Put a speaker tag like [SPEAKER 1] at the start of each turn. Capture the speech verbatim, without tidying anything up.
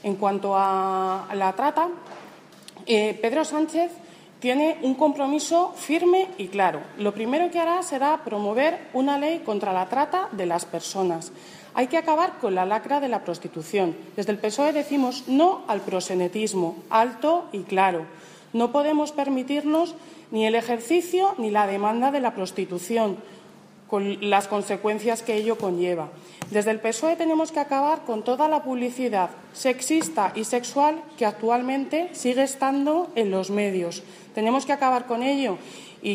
[SPEAKER 1] En cuanto a la trata, eh, Pedro Sánchez tiene un compromiso firme y claro. Lo primero que hará será promover una ley contra la trata de las personas. Hay que acabar con la lacra de la prostitución. Desde el P S O E decimos no al proxenetismo, alto y claro. No podemos permitirnos ni el ejercicio ni la demanda de la prostitución, con las consecuencias que ello conlleva. Desde el P S O E tenemos que acabar con toda la publicidad sexista y sexual que actualmente sigue estando en los medios. Tenemos que acabar con ello